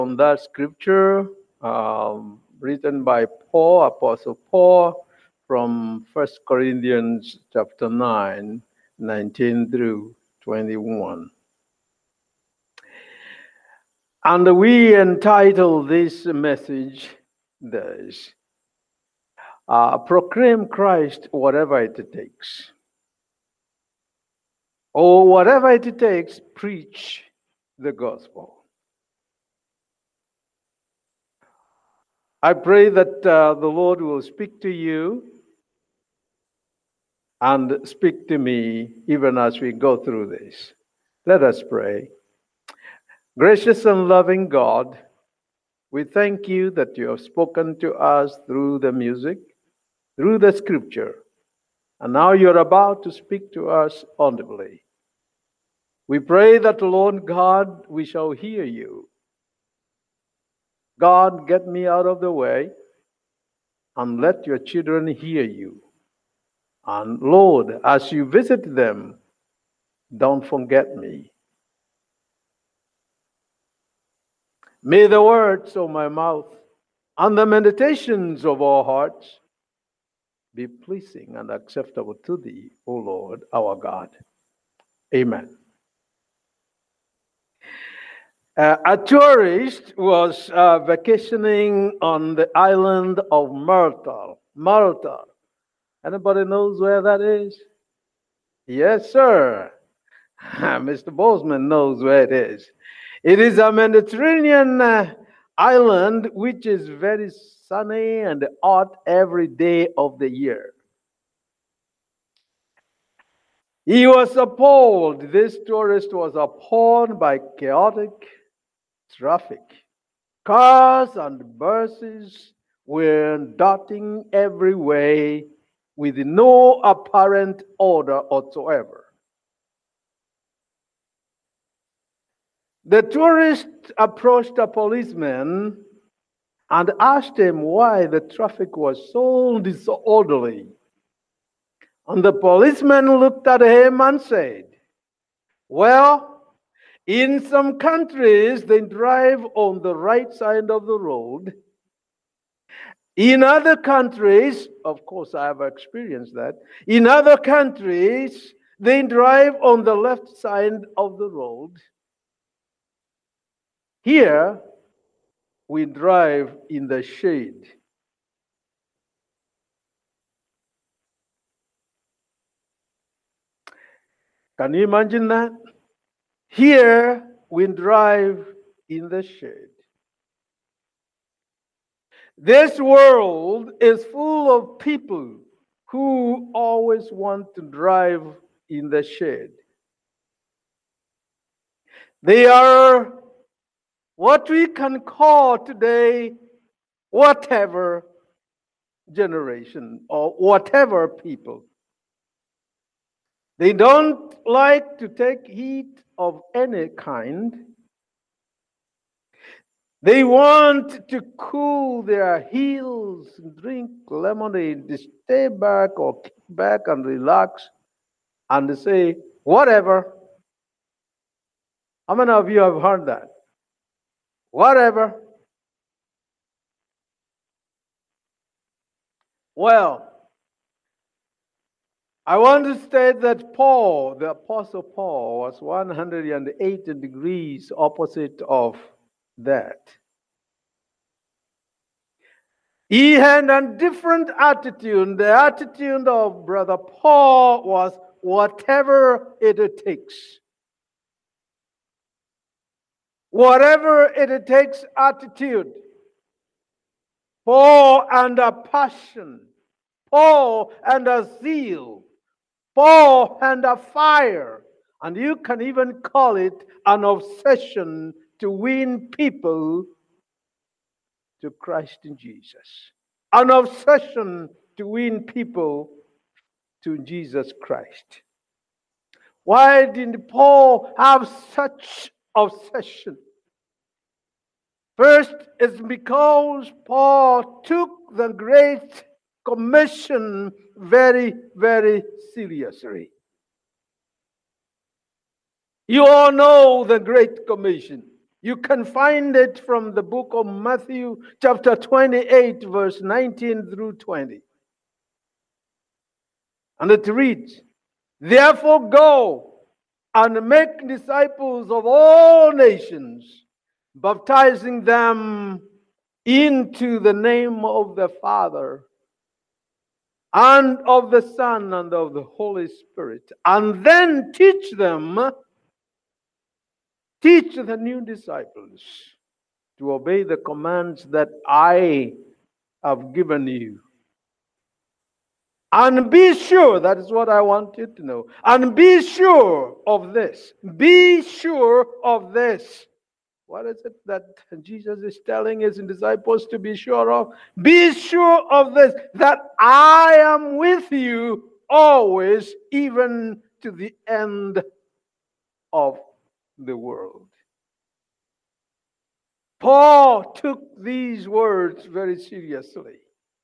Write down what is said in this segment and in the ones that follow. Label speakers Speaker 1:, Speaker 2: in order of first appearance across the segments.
Speaker 1: On that scripture written by Paul, Apostle Paul, from 1 Corinthians chapter 9, 19 through 21. And we entitle this message this, Proclaim Christ whatever it takes. Or whatever it takes, preach the gospel. I pray that the Lord will speak to you and speak to me even as we go through this. Let us pray. Gracious and loving God, we thank you that you have spoken to us through the music, through the scripture, and now you're about to speak to us audibly. We pray that, Lord God, we shall hear you. God, get me out of the way and let your children hear you. And Lord, as you visit them, don't forget me. May the words of my mouth and the meditations of our hearts be pleasing and acceptable to thee, O Lord, our God. Amen. A tourist was vacationing on the island of Malta. Malta. Anybody knows where that is? Yes, sir. Mr. Bozeman knows where it is. It is a Mediterranean island which is very sunny and hot every day of the year. He was appalled. This tourist was appalled by chaotic traffic. Cars and buses were dotting every way with no apparent order whatsoever. The tourist approached a policeman and asked him why the traffic was so disorderly. And the policeman looked at him and said, well, in some countries, they drive on the right side of the road. In other countries, of course, I have experienced that. In other countries, they drive on the left side of the road. Here, we drive in the shade. Can you imagine that? Here, we drive in the shade. This world is full of people who always want to drive in the shade. They are what we can call today whatever generation or whatever people. They don't like to take heat of any kind. They want to cool their heels, drink lemonade, stay back or kick back and relax and say, whatever. How many of you have heard that? Whatever. Well, I want to state that Paul, the Apostle Paul, was 180 degrees opposite of that. He had a different attitude. The attitude of Brother Paul was whatever it takes. Whatever it takes attitude. Paul and a passion. Paul and a zeal. Paul and a fire. And you can even call it an obsession to win people to Christ in Jesus. An obsession to win people to Jesus Christ. Why did Paul have such obsession? First, it's because Paul took the Great Commission very, very seriously. You all know the Great Commission. You can find it from the book of Matthew, chapter 28, verse 19 through 20. And it reads, "Therefore go and make disciples of all nations, baptizing them into the name of the Father and of the Son and of the Holy Spirit, and then teach the new disciples to obey the commands that I have given you. And be sure," that is what I want you to know, "and be sure of this." Be sure of this. What is it that Jesus is telling his disciples to be sure of? Be sure of this, that I am with you always, even to the end of the world. Paul took these words very seriously.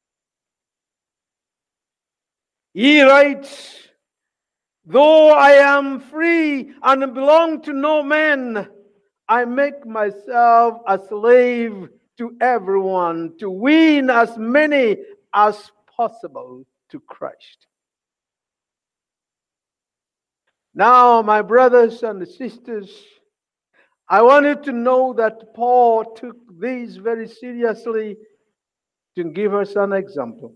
Speaker 1: He writes, "Though I am free and belong to no man, I make myself a slave to everyone to win as many as possible to Christ." Now, my brothers and sisters, I want you to know that Paul took these very seriously to give us an example.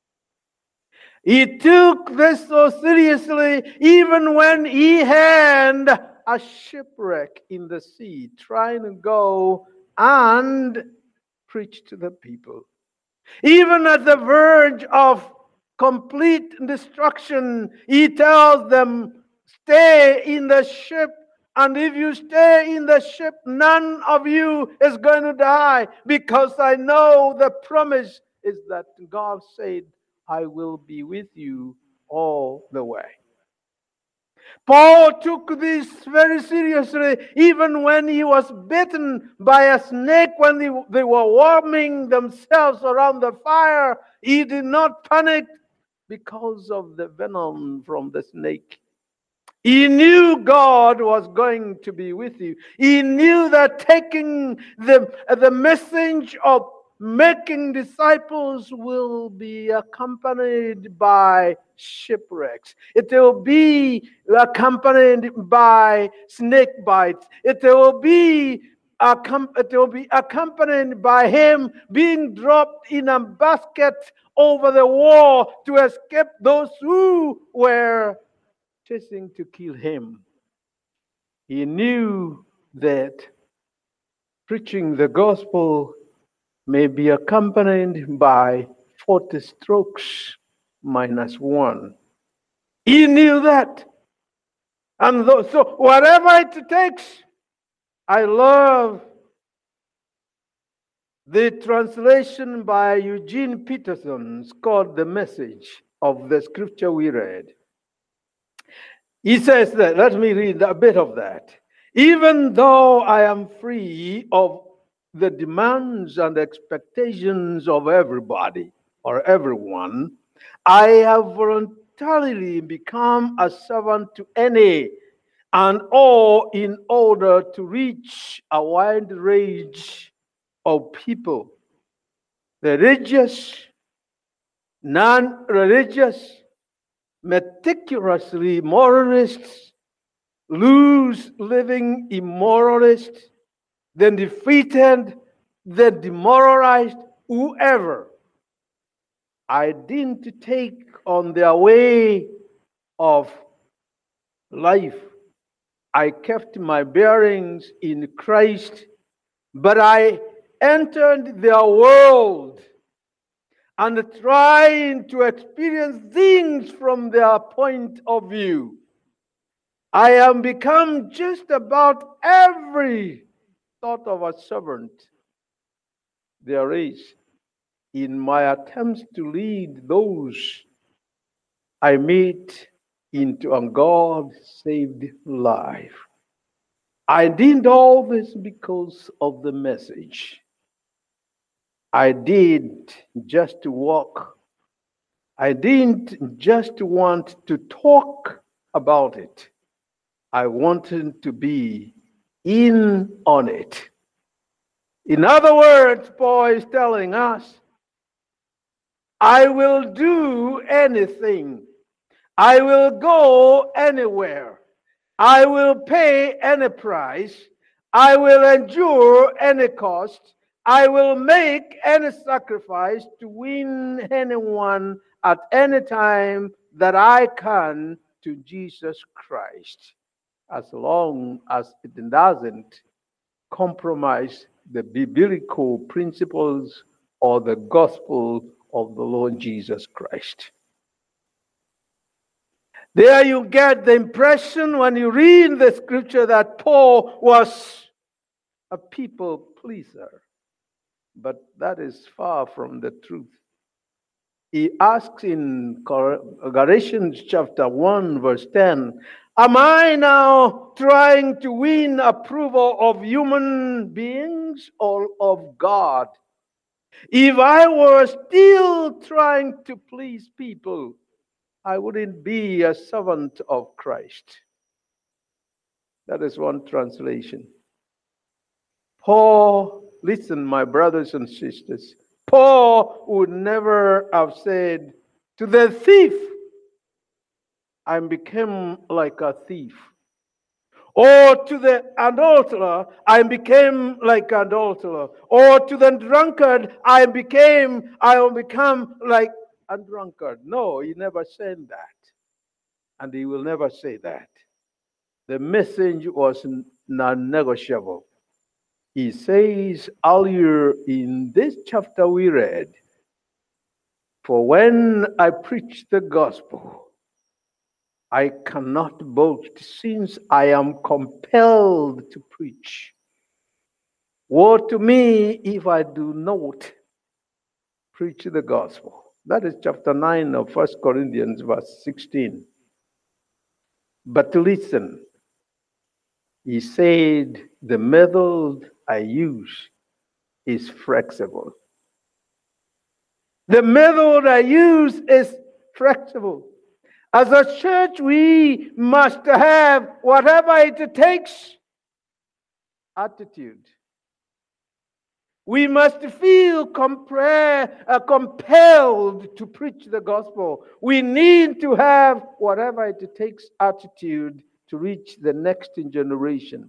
Speaker 1: He took this so seriously even when he had a shipwreck in the sea, trying to go and preach to the people. Even at the verge of complete destruction, he tells them, "Stay in the ship, and if you stay in the ship, none of you is going to die, because I know the promise is that God said, I will be with you all the way." Paul took this very seriously, even when he was bitten by a snake, when they were warming themselves around the fire. He did not panic because of the venom from the snake. He knew God was going to be with you. He knew that taking the message of making disciples will be accompanied by shipwrecks. It will be accompanied by snake bites. It will be accompanied by him being dropped in a basket over the wall to escape those who were chasing to kill him. He knew that preaching the gospel may be accompanied by 40 strokes minus one. He knew that. And so whatever it takes, I love the translation by Eugene Peterson called "The Message" of the scripture we read. He says that, let me read a bit of that. "Even though I am free of the demands and expectations of everybody or everyone, I have voluntarily become a servant to any and all in order to reach a wide range of people, religious, non-religious, meticulously moralists, loose-living immoralists, the defeated, the demoralized, whoever. I didn't take on their way of life. I kept my bearings in Christ, but I entered their world and trying to experience things from their point of view. I have become just about every sort of a servant there is in my attempts to lead those I meet into a God-saved life. I did all this because of the message. I did just to walk. I didn't just want to talk about it. I wanted to be in on it. In other words, Paul is telling us, I will do anything. I will go anywhere. I will pay any price. I will endure any cost. I will make any sacrifice to win anyone at any time that I can to Jesus Christ, as long as it doesn't compromise the biblical principles or the gospel of the Lord Jesus Christ. There you get the impression when you read the scripture that Paul was a people pleaser. But that is far from the truth. He asks in Galatians chapter 1, verse 10, am I now trying to win approval of human beings or of God? If I were still trying to please people, I wouldn't be a servant of Christ. That is one translation. Paul, listen, my brothers and sisters, Paul would never have said to the thief, I became like a thief. Or to the adulterer, I became like an adulterer. Or to the drunkard, I will become like a drunkard. No, he never said that. And he will never say that. The message was non-negotiable. He says earlier in this chapter we read, for when I preach the gospel, I cannot boast since I am compelled to preach. Woe to me if I do not preach the gospel. That is chapter 9 of 1 Corinthians, verse 16. But listen, he said, the method I use is flexible. The method I use is flexible. As a church, we must have whatever it takes attitude. We must feel compelled to preach the gospel. We need to have whatever it takes attitude to reach the next generation,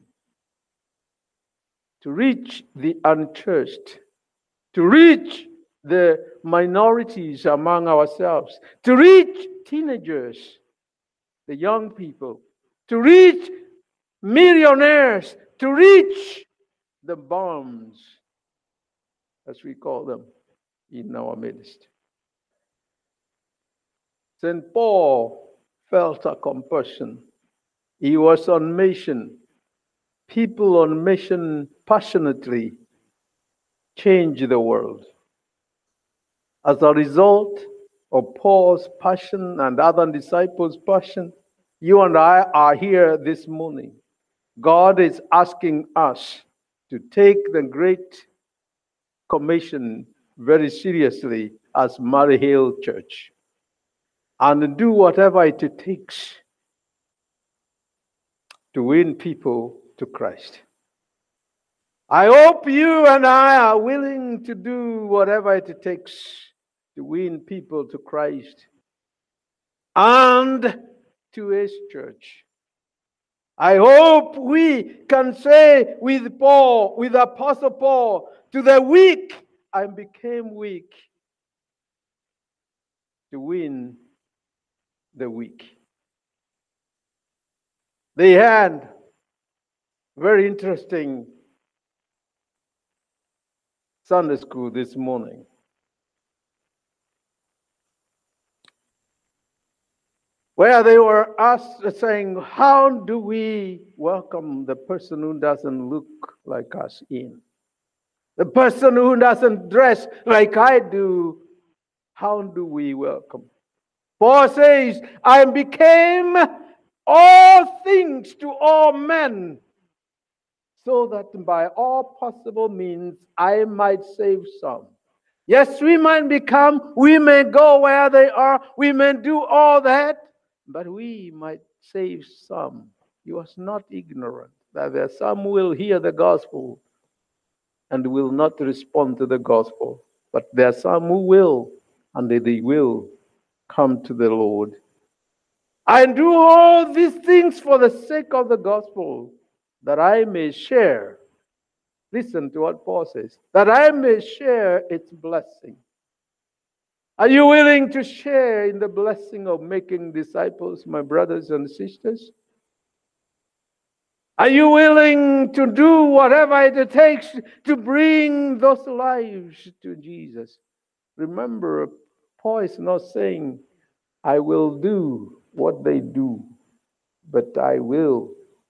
Speaker 1: to reach the unchurched, to reach the minorities among ourselves, to reach teenagers, the young people, to reach millionaires, to reach the bums, as we call them in our midst. St. Paul felt a compulsion. He was on mission. People on mission passionately change the world. As a result of Paul's passion and other disciples' passion, you and I are here this morning. God is asking us to take the Great Commission very seriously as Murray Hill Church and do whatever it takes to win people to Christ. I hope you and I are willing to do whatever it takes to win people to Christ and to His church. I hope we can say with Paul, with Apostle Paul, to the weak, I became weak to win the weak. They had very interesting Sunday school this morning. Where they were asked, saying, how do we welcome the person who doesn't look like us in? The person who doesn't dress like I do, how do we welcome? Paul says, I became all things to all men, so that by all possible means I might save some. Yes, we may go where they are, we may do all that, but we might save some. He was not ignorant that there are some who will hear the gospel and will not respond to the gospel. But there are some who will, and they will come to the Lord. I do all these things for the sake of the gospel, that I may share. Listen to what Paul says, that I may share its blessing. Are you willing to share in the blessing of making disciples, my brothers and sisters? Are you willing to do whatever it takes to bring those lives to Jesus? Remember, Paul is not saying, I will do what they do, but I will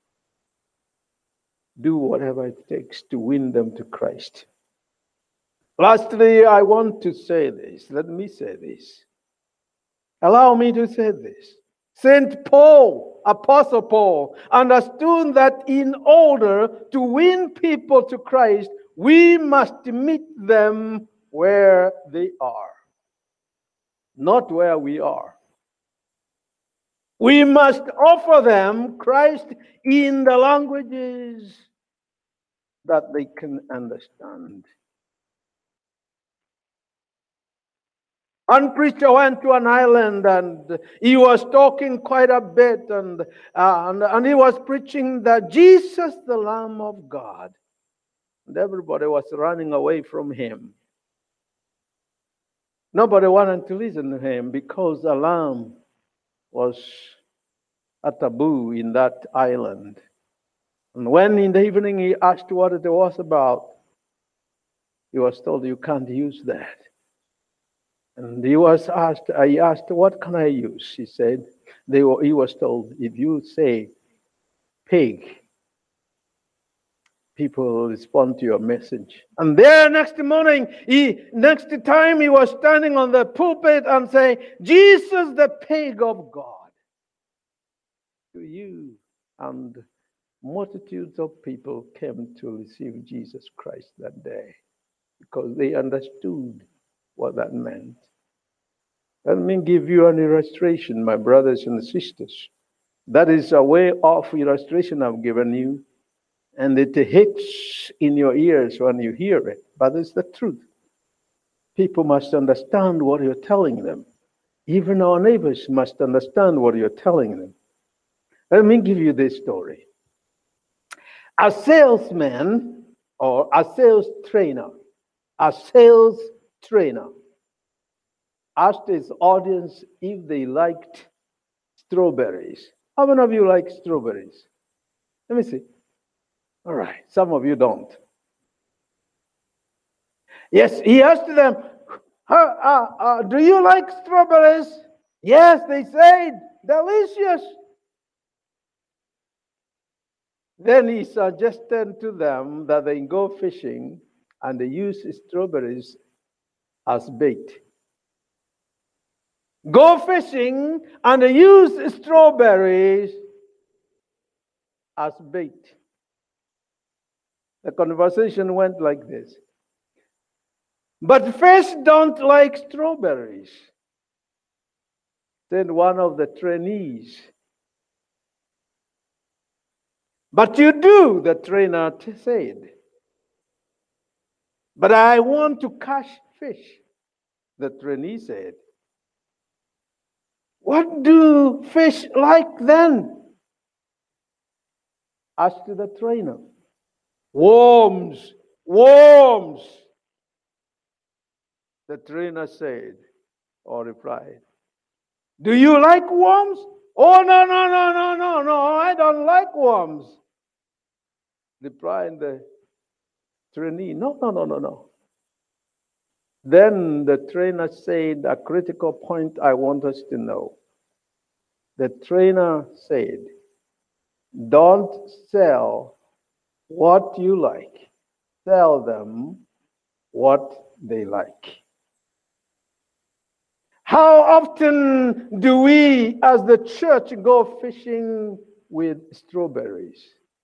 Speaker 1: do whatever it takes to win them to Christ. Lastly, I want to say this. Let me say this. Allow me to say this. St. Paul, Apostle Paul, understood that in order to win people to Christ, we must meet them where they are, not where we are. We must offer them Christ in the languages that they can understand. One preacher went to an island and he was talking quite a bit and he was preaching that Jesus, the Lamb of God. And everybody was running away from him. Nobody wanted to listen to him because the lamb was a taboo in that island. And when in the evening he asked what it was about, he was told, you can't use that. And he asked, what can I use? He said, he was told, if you say pig, people will respond to your message. And there next time he was standing on the pulpit and saying, Jesus, the pig of God. To you. And multitudes of people came to receive Jesus Christ that day because they understood what that meant. Let me give you an illustration, my brothers and sisters. That is a way of illustration I've given you, and it hits in your ears when you hear it, but it's the truth. People must understand what you're telling them. Even our neighbors must understand what you're telling them. Let me give you this story. A salesman or a sales trainer asked his audience if they liked strawberries. How many of you like strawberries? Let me see. All right, some of you don't. Yes, he asked them, do you like strawberries? Yes, they said, delicious. Then he suggested to them that they go fishing and they use strawberries as bait. Go fishing and they use strawberries as bait. The conversation went like this. But fish don't like strawberries, said one of the trainees. But you do, the trainer said. But I want to catch fish, the trainee said. What do fish like then? Asked the trainer. Worms. The trainer said or replied. Do you like worms? Oh, no, I don't like worms. Replied the trainee. No. Then the trainer said a critical point I want us to know. The trainer said, don't sell what you like. Sell them what they like. How often do we as the church go fishing with strawberries?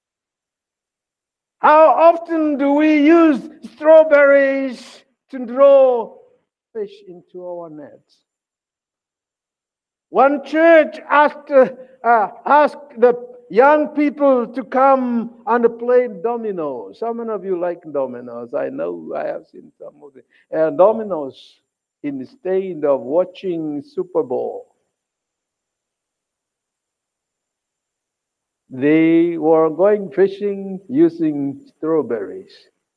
Speaker 1: How often do we use strawberries to draw fish into our nets? One church asked the young people to come and play dominoes. How many of you like dominoes? I know I have seen some of the dominoes instead of watching Super Bowl. They were going fishing using strawberries.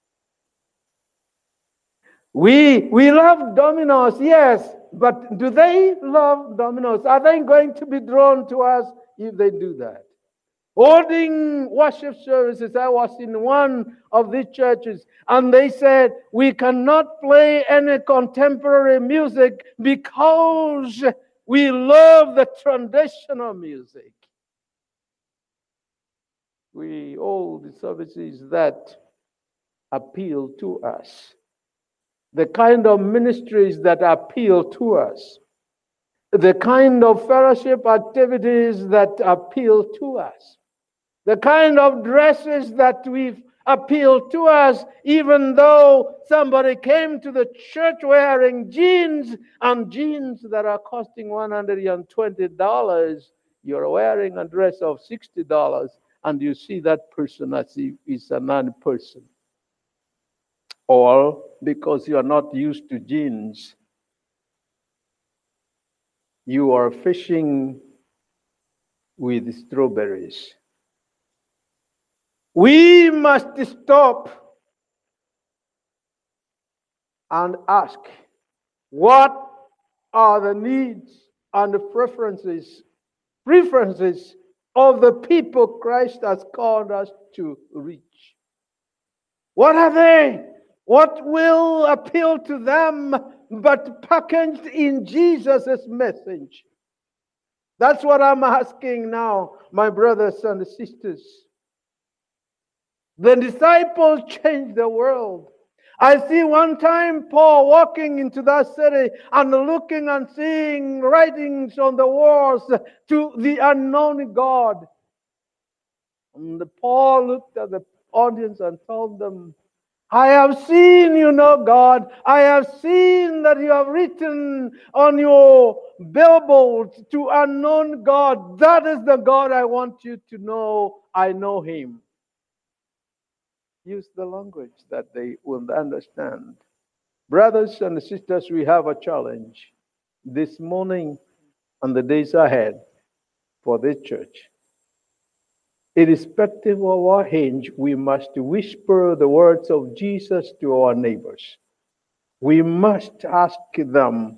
Speaker 1: We love dominoes, yes, but do they love dominoes? Are they going to be drawn to us if they do that? Holding worship services, I was in one of these churches, and they said, we cannot play any contemporary music because we love the traditional music. We hold the services that appeal to us, the kind of ministries that appeal to us, the kind of fellowship activities that appeal to us, the kind of dresses that we've appealed to us, even though somebody came to the church wearing jeans and jeans that are costing $120, you're wearing a dress of $60, and you see that person as if he's a non-person. Or because you are not used to jeans, you are fishing with strawberries. We must stop and ask, what are the needs and the preferences of the people Christ has called us to reach? What are they? What will appeal to them but packaged in Jesus' message? That's what I'm asking now, my brothers and sisters. The disciples changed the world. I see one time Paul walking into that city and looking and seeing writings on the walls to the unknown God. And Paul looked at the audience and told them, I have seen you know God. I have seen that you have written on your billboards to unknown God. That is the God I want you to know. I know him. Use the language that they will understand. Brothers and sisters, we have a challenge this morning and the days ahead for this church. Irrespective of our age, we must whisper the words of Jesus to our neighbors. We must ask them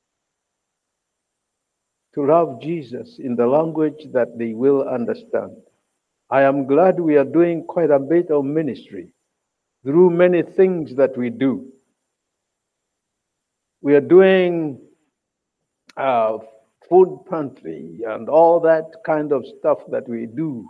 Speaker 1: to love Jesus in the language that they will understand. I am glad we are doing quite a bit of ministry through many things that we do. We are doing food pantry and all that kind of stuff that we do.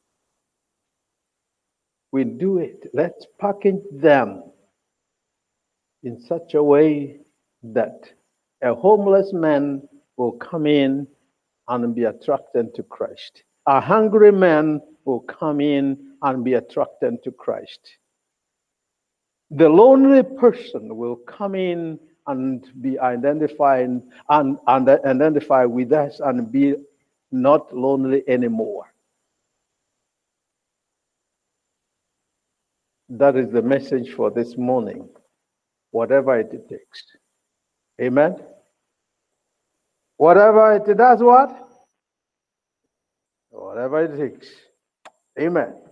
Speaker 1: We do it. Let's package them in such a way that a homeless man will come in and be attracted to Christ. A hungry man will come in and be attracted to Christ. The lonely person will come in and be identified and identify with us and be not lonely anymore. That is the message for this morning, whatever it takes. Amen? Whatever it does, what? Whatever it takes. Amen.